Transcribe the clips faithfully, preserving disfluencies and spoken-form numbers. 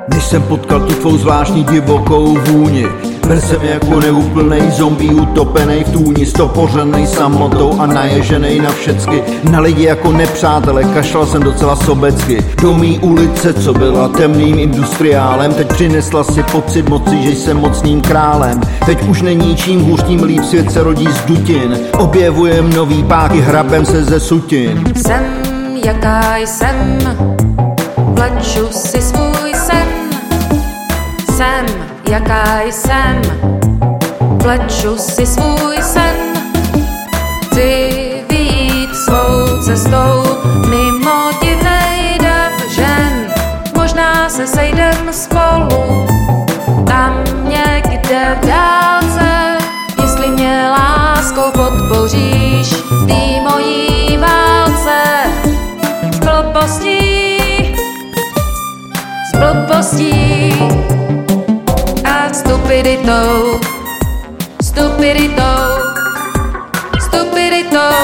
Než jsem potkal tu tvou zvláštní divokou vůni, byl jsem jako neúplnej zombie utopenej v tůni, stopořenej samotou a naježenej na všecky. Na lidi jako nepřátele, kašlal jsem docela sobecky. Do mý ulice, co byla temným industriálem, teď přinesla si pocit moci, že jsem mocným králem. Teď už není čím hůř, tím líp, svět se rodí z dutin. Objevujem nový páky, hrabem se ze sutin. Jsem jaká jsem, vleču si svůj sen. Jsem jaká jsem, vleču si svůj sen. Chci vyjít svou cestou mimo divnej dav žen. Možná se sejdem spolu tam někde v dálce. Jestli mě láskou podpoříš v tý mojí válce. S blbostí, s blbostí a stupiditou, stupiditou, stupiditou.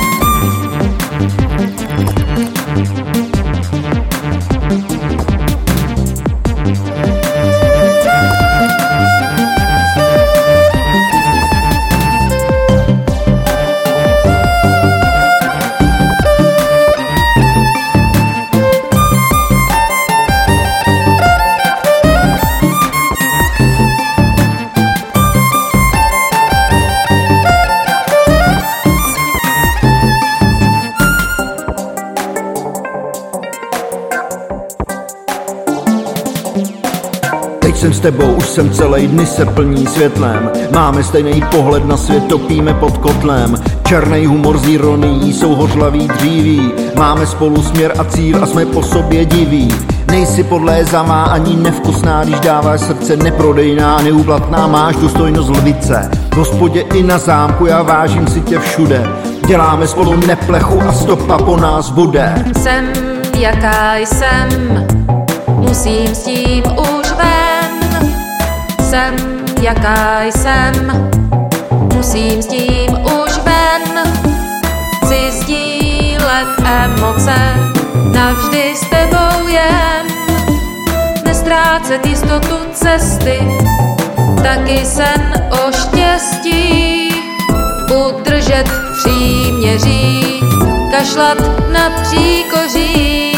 Teď jsem s tebou, už jsem celý, dny se plní světlem. Máme stejný pohled na svět, topíme pod kotlem. Černej humor s ironií, jsou hořlavý dříví. Máme spolu směr a cíl a jsme po sobě diví. Nejsi podlézavá ani nevkusná, když dáváš srdce, neprodejná, neúplatná, máš důstojnost lvice. V hospodě i na zámku, já vážím si tě všude. Děláme spolu neplechu a stopa po nás bude. Jsem jaká jsem, musím s tím už ven. Jsem jaká jsem, musím s tím už ven. Chci sdílet emoce, navždy s tebou jen. Nestrácet jistotu cesty, taky sen o štěstí. Udržet příměří, kašlat na příkoří.